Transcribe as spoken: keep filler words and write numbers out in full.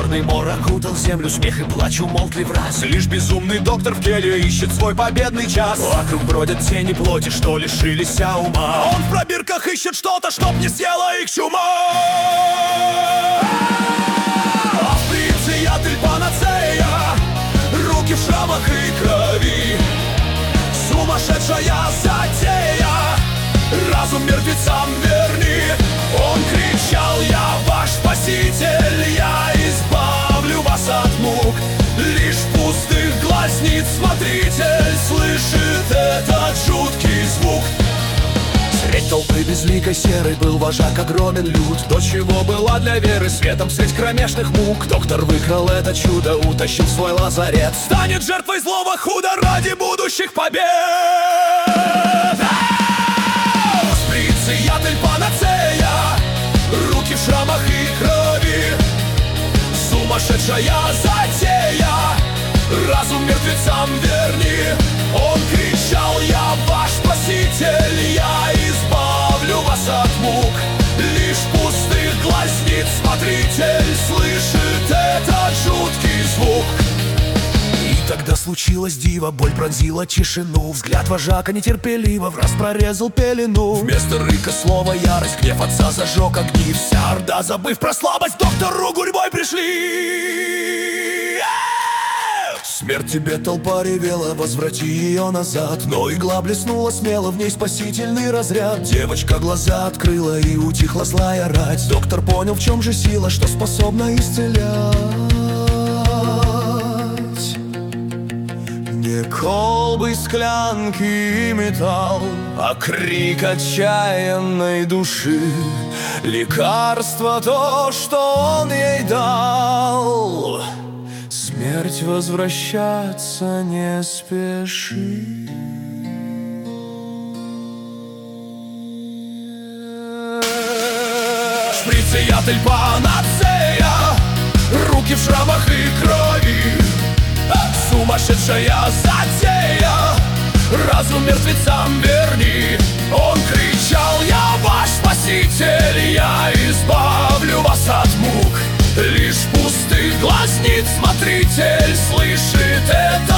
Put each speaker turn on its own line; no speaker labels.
Черный мор окутал землю, смех и плач умолкли враз. Лишь безумный доктор в теле ищет свой победный час. Вокруг бродят тени плоти, что лишились ума. Он в пробирках ищет что-то, чтоб не съела их чума. А в принципе панацея, руки в шрамах и крови. Сумасшедшая затея, разум мертвецам верни. Он кричал: я ваш спаситель, я избавлю вас от мук. Лишь в пустых глазниц смотритель слышит этот жуткий звук. Средь толпы безликой серой был вожак огромен люд. До чего была для веры светом средь кромешных мук. Доктор выкрал это чудо, утащил в свой лазарет. Станет жертвой злого худа ради будущих побед. Сприциятель панацея, руки в шрамах и крови. Сумасшедшая затея, разум мертвецам верни. Он кричал: я ваш спаситель, я избавлю вас от мук. Лишь в пустых глазниц смотритель слышит этот жуткий звук. И тогда случилось диво, боль пронзила тишину. Взгляд вожака нетерпеливо враз прорезал пелену. Вместо рыка слова ярость, гнев отца зажег огни. Вся орда, забыв про слабость, к доктору гурьбой пришли. Смерть тебе толпа ревела, возврати ее назад. Но игла блеснула смело, в ней спасительный разряд. Девочка глаза открыла и утихла злая рать. Доктор понял, в чем же сила, что способна исцелять. Не колбы, склянки и металл, а крик отчаянной души. Лекарство то, что он ей дал. Смерть возвращаться не спеши. Шприциятель панацея, руки в шрамах и крови. Сумасшедшая затея, разум мертвецам верни. Он кричал: я ваш спаситель, я избавлю вас от мук. Лишь в пустых глазниц смотритель слышит это